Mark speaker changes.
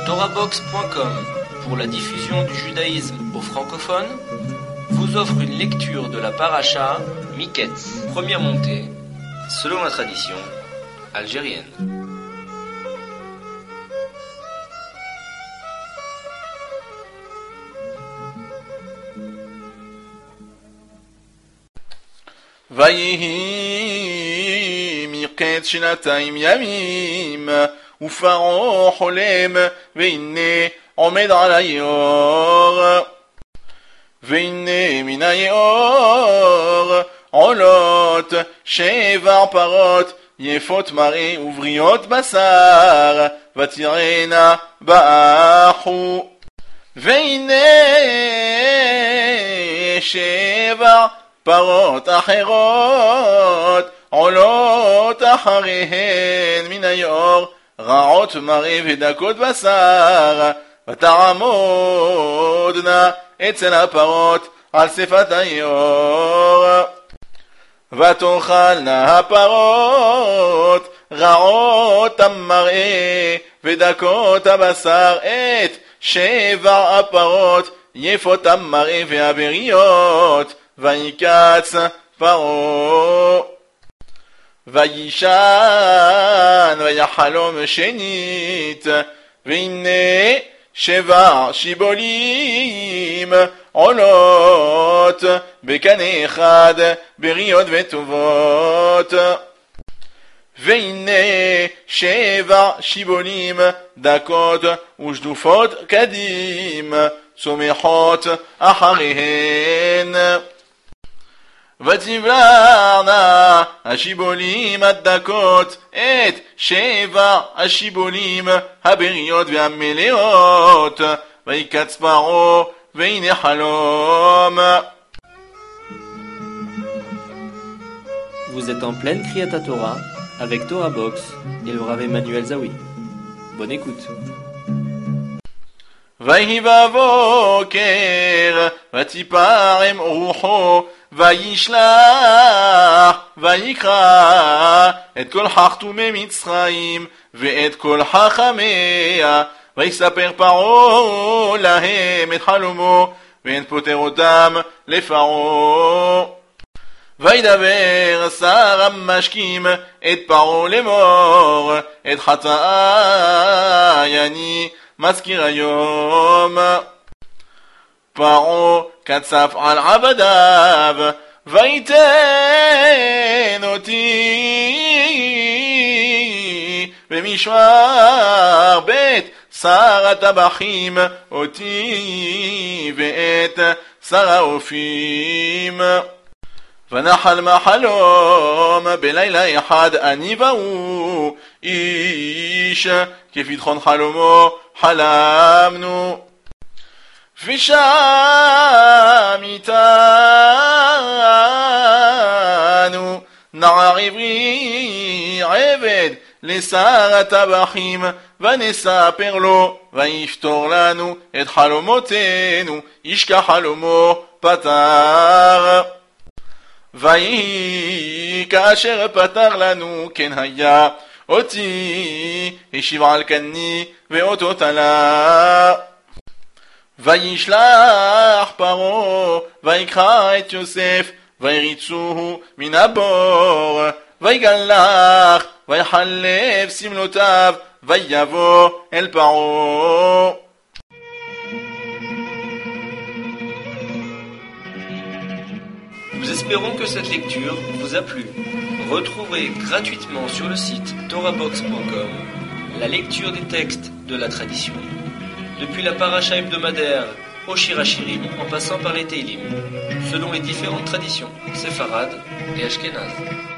Speaker 1: Torahbox.com, pour la diffusion du judaïsme aux francophones, vous offre une lecture de la paracha Miketz, première montée, selon la tradition algérienne.
Speaker 2: ויהי מקץ 2 ימים ופרעה חולם והנה עומד על היאור והנה מן היאור עולות 7 פרות יפות מראה ובריאות בשר ותראינה באחו והנה 7 פרות אחרות עולות אחריהן מן היאור רעות מראה ודקות בשר ותעמודנה אצל הפרות על שפת היאור ותאכלנה הפרות רעות המראה ודקות הבשר את 7 הפרות יפות המראה והבריות ויקץ פרעה וישן ויחלום שנית והנה 7 שיבולים עולות בקנה אחד בריות וטובות והנה 7 שיבולים דקות ושדופות קדים צומחות אחריהן ותבלענה השיבולים הדקות את 7 השיבולים הבריות והמלאות ויקץ פרעה והנה חלום.
Speaker 1: Vous êtes en pleine Kriyat Torah avec Torah Box et le Rav Emmanuel Zawi. Bonne écoute.
Speaker 2: ויהי בבוקר ותיפרם רוחו וישלח ויקרא את כל חכתומי מצרים ואת כל חכמיה ויספר פרעה להם את חלומו ואין פוטר אותם לפרעה וידבר שר המשקים את פרעה לאמור את חטאי אני מזכיר היום פרעה קצף על עבדיו ויתן אותי במשמר בית שר הטבחים אותי ואת שר האופים ונחל מחלום בלילה אחד אני והוא איש כפתחון חלומו חלמנו ושם איתנו נער עברי עבד לשר הטבחים ונספר לו ויפתור לנו את חלומותינו ישכח חלומו פתר ויהי כאשר פתר לנו כן היה אותי השיב על קני ואותו תלה וישלח פרעה ויקרא את יוסף ויריצוהו מן הבור ויגלח ויחלב סמלותיו ויבוא אל פרעה.
Speaker 1: Nous espérons que cette lecture vous a plu. Retrouvez gratuitement sur le site torahbox.com la lecture des textes de la tradition, depuis la paracha hebdomadaire au Shir Hashirim en passant par les Teilim, selon les différentes traditions séfarades et ashkénazes.